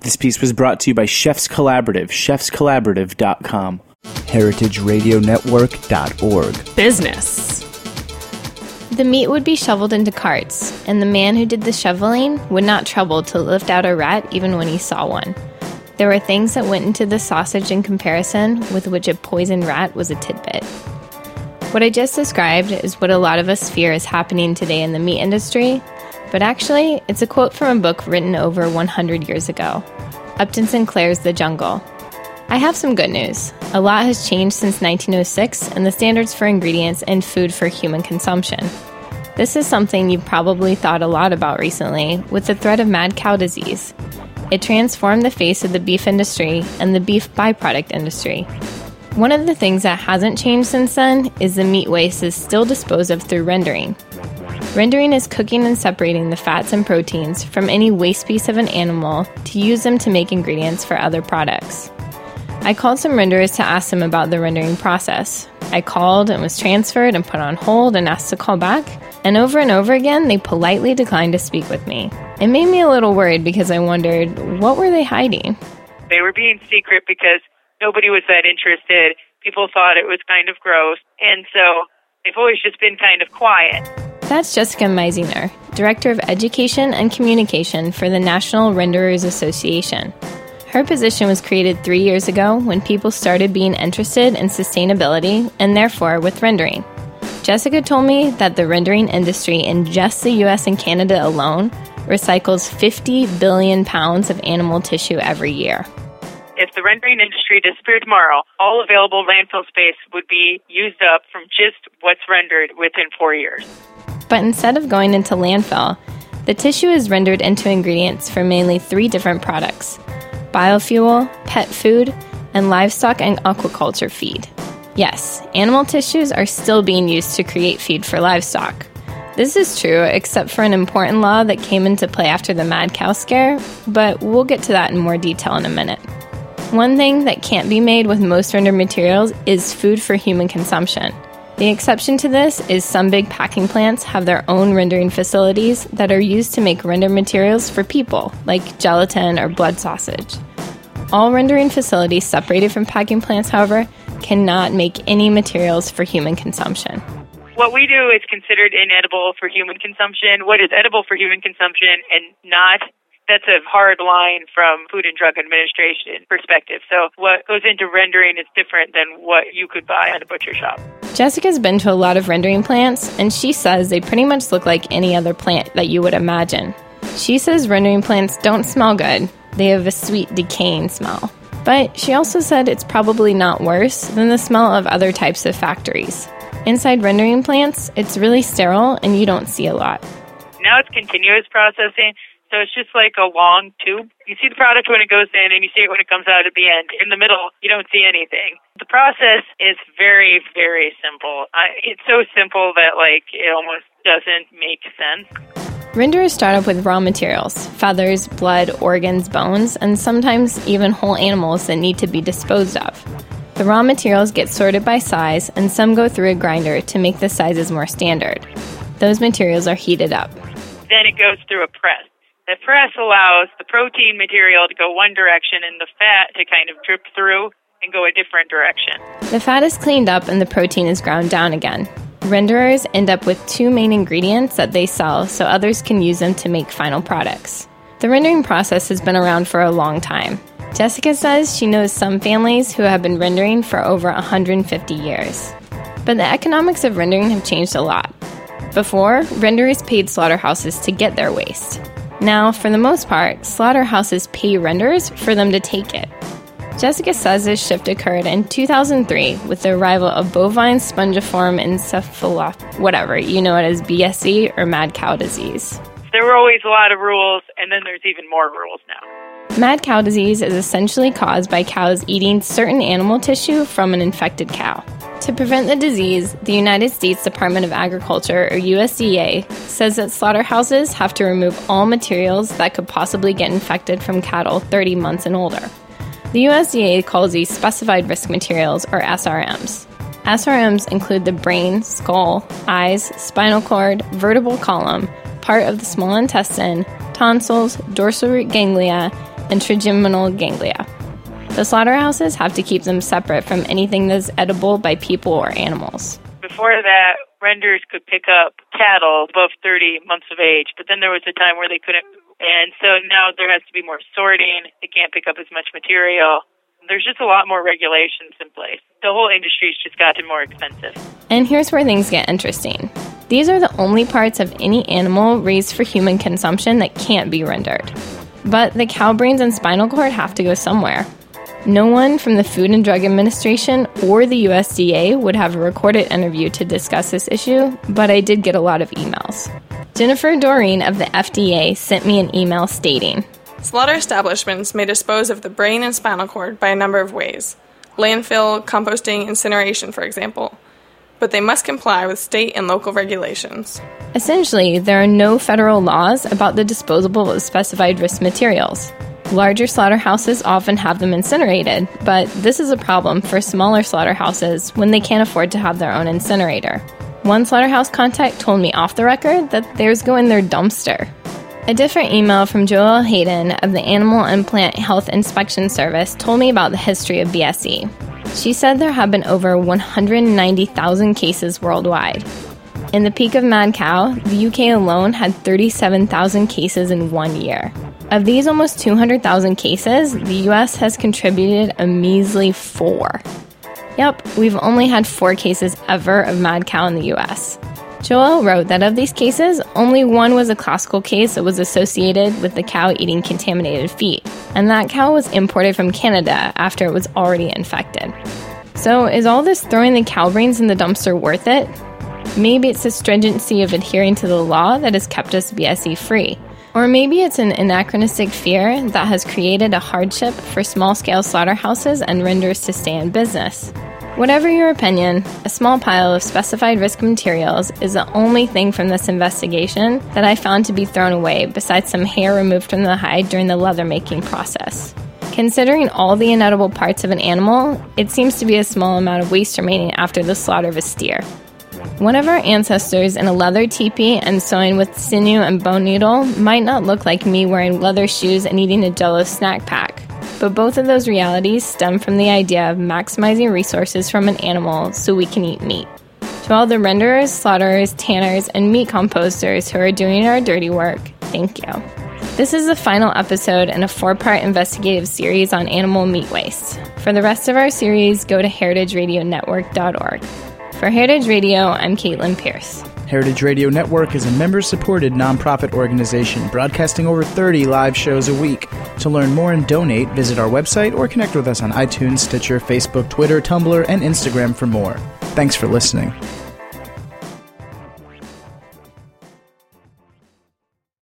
This piece was brought to you by Chefs Collaborative, chefscollaborative.com. heritageradionetwork.org. Business. The meat would be shoveled into carts, and the man who did the shoveling would not trouble to lift out a rat even when he saw one. There were things that went into the sausage in comparison with which a poisoned rat was a tidbit. What I just described is what a lot of us fear is happening today in the meat industry, but actually, it's a quote from a book written over 100 years ago, Upton Sinclair's The Jungle. I have some good news. A lot has changed since 1906 and the standards for ingredients and food for human consumption. This is something you've probably thought a lot about recently with the threat of mad cow disease. It transformed the face of the beef industry and the beef byproduct industry. One of the things that hasn't changed since then is the meat waste is still disposed of through rendering. Rendering is cooking and separating the fats and proteins from any waste piece of an animal to use them to make ingredients for other products. I called some renderers to ask them about the rendering process. I called and was transferred and put on hold and asked to call back, and over again they politely declined to speak with me. It made me a little worried because I wondered, what were they hiding? They were being secret because nobody was that interested. People thought it was kind of gross, and so they've always just been kind of quiet. That's Jessica Meisinger, Director of Education and Communication for the National Renderers Association. Her position was created 3 years ago when people started being interested in sustainability and therefore with rendering. Jessica told me that the rendering industry in just the US and Canada alone recycles 50 billion pounds of animal tissue every year. If the rendering industry disappeared tomorrow, all available landfill space would be used up from just what's rendered within 4 years. But instead of going into landfill, the tissue is rendered into ingredients for mainly 3 different products: biofuel, pet food, and livestock and aquaculture feed. Yes, animal tissues are still being used to create feed for livestock. This is true except for an important law that came into play after the mad cow scare, but we'll get to that in more detail in a minute. One thing that can't be made with most rendered materials is food for human consumption. The exception to this is some big packing plants have their own rendering facilities that are used to make rendered materials for people, like gelatin or blood sausage. All rendering facilities separated from packing plants, however, cannot make any materials for human consumption. What we do is considered inedible for human consumption. What is edible for human consumption and not, that's a hard line from Food and Drug Administration perspective. So what goes into rendering is different than what you could buy at a butcher shop. Jessica's been to a lot of rendering plants, and she says they pretty much look like any other plant that you would imagine. She says rendering plants don't smell good. They have a sweet, decaying smell. But she also said it's probably not worse than the smell of other types of factories. Inside rendering plants, it's really sterile and you don't see a lot. Now it's continuous processing, so it's just like a long tube. You see the product when it goes in and you see it when it comes out at the end. In the middle, you don't see anything. The process is very, very simple. It's so simple that it almost doesn't make sense. Renderers start off with raw materials: feathers, blood, organs, bones, and sometimes even whole animals that need to be disposed of. The raw materials get sorted by size, and some go through a grinder to make the sizes more standard. Those materials are heated up. Then it goes through a press. The press allows the protein material to go one direction and the fat to kind of drip through and go a different direction. The fat is cleaned up and the protein is ground down again. Renderers end up with 2 main ingredients that they sell so others can use them to make final products. The rendering process has been around for a long time. Jessica says she knows some families who have been rendering for over 150 years. But the economics of rendering have changed a lot. Before, renderers paid slaughterhouses to get their waste. Now, for the most part, slaughterhouses pay renderers for them to take it. Jessica says this shift occurred in 2003 with the arrival of bovine spongiform encephalopathy, whatever, you know it as BSE or mad cow disease. There were always a lot of rules, and then there's even more rules now. Mad cow disease is essentially caused by cows eating certain animal tissue from an infected cow. To prevent the disease, the United States Department of Agriculture, or USDA, says that slaughterhouses have to remove all materials that could possibly get infected from cattle 30 months and older. The USDA calls these specified risk materials, or SRMs. SRMs include the brain, skull, eyes, spinal cord, vertebral column, part of the small intestine, tonsils, dorsal root ganglia, and trigeminal ganglia. The slaughterhouses have to keep them separate from anything that's edible by people or animals. Before that, renders could pick up cattle above 30 months of age, but then there was a time where they couldn't. And so now there has to be more sorting. They can't pick up as much material. There's just a lot more regulations in place. The whole industry's just gotten more expensive. And here's where things get interesting. These are the only parts of any animal raised for human consumption that can't be rendered. But the cow brains and spinal cord have to go somewhere. No one from the Food and Drug Administration or the USDA would have a recorded interview to discuss this issue, but I did get a lot of emails. Jennifer Doreen of the FDA sent me an email stating, slaughter establishments may dispose of the brain and spinal cord by a number of ways. Landfill, composting, incineration, for example. But they must comply with state and local regulations. Essentially, there are no federal laws about the disposal of specified risk materials. Larger slaughterhouses often have them incinerated, but this is a problem for smaller slaughterhouses when they can't afford to have their own incinerator. One slaughterhouse contact told me off the record that theirs go in their dumpster. A different email from Joelle Hayden of the Animal and Plant Health Inspection Service told me about the history of BSE. She said there have been over 190,000 cases worldwide. In the peak of mad cow, the UK alone had 37,000 cases in 1 year. Of these almost 200,000 cases, the US has contributed a measly 4. Yep, we've only had 4 cases ever of mad cow in the US. Joelle wrote that of these cases, only one was a classical case that was associated with the cow eating contaminated feed, and that cow was imported from Canada after it was already infected. So is all this throwing the cow brains in the dumpster worth it? Maybe it's the stringency of adhering to the law that has kept us BSE free. Or maybe it's an anachronistic fear that has created a hardship for small-scale slaughterhouses and renders to stay in business. Whatever your opinion, a small pile of specified risk materials is the only thing from this investigation that I found to be thrown away besides some hair removed from the hide during the leather-making process. Considering all the inedible parts of an animal, it seems to be a small amount of waste remaining after the slaughter of a steer. One of our ancestors in a leather teepee and sewing with sinew and bone needle might not look like me wearing leather shoes and eating a Jell-O snack pack, but both of those realities stem from the idea of maximizing resources from an animal so we can eat meat. To all the renderers, slaughterers, tanners, and meat composters who are doing our dirty work, thank you. This is the final episode in a 4-part investigative series on animal meat waste. For the rest of our series, go to heritageradionetwork.org. For Heritage Radio, I'm Caitlin Pierce. Heritage Radio Network is a member-supported nonprofit organization broadcasting over 30 live shows a week. To learn more and donate, visit our website or connect with us on iTunes, Stitcher, Facebook, Twitter, Tumblr, and Instagram for more. Thanks for listening.